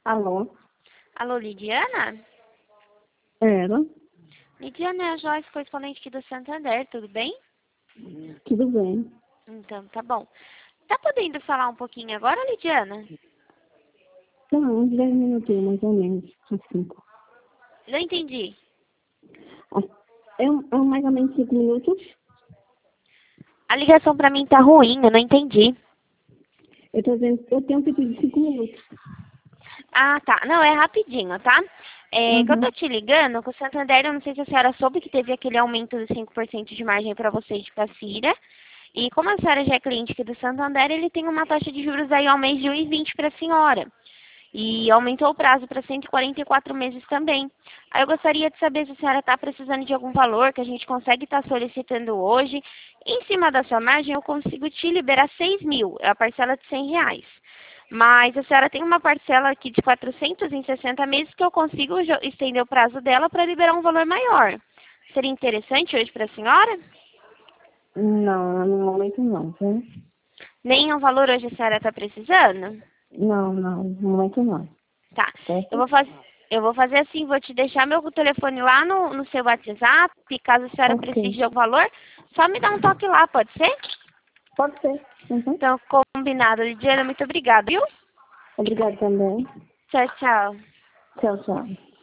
Alô? Alô, Lidiana? Era? Lidiana é a Joyce, correspondente aqui do Santander, tudo bem? Tudo bem. Então, tá bom. Tá podendo falar um pouquinho agora, Lidiana? Tá, uns 10 minutinhos, mais ou menos. Uns 5. Não entendi. É mais ou menos 5 minutos. A ligação pra mim tá ruim, eu não entendi. Eu tô dizendo, eu tenho um pedido de 5 minutos. Ah, tá. Não, é rapidinho, tá? Que eu tô Uhum. te ligando, com o Santander, eu não sei se a senhora soube que teve aquele aumento de 5% de margem pra vocês de Cacira. E como a senhora já é cliente aqui do Santander, ele tem uma taxa de juros aí ao mês de 1,20 para a senhora. E aumentou o prazo para 144 meses também. Aí eu gostaria de saber se a senhora está precisando de algum valor que a gente consegue estar solicitando hoje. Em cima da sua margem, eu consigo te liberar 6 mil, é a parcela de R$ 100. Mas a senhora tem uma parcela aqui de 460 meses que eu consigo estender o prazo dela para liberar um valor maior. Seria interessante hoje para a senhora? Não, no momento não, tá? Nenhum valor hoje a senhora está precisando? Não, no momento não. Tá. Eu Certo? vou, faz... eu vou fazer assim, vou te deixar meu telefone lá no seu WhatsApp. Caso a senhora precise Ok. de algum valor, só me dá um toque lá, pode ser? Pode ser. Uhum. Então, combinado, Lidiana. Muito obrigada, viu? Obrigada também. Tchau, tchau. Tchau, tchau.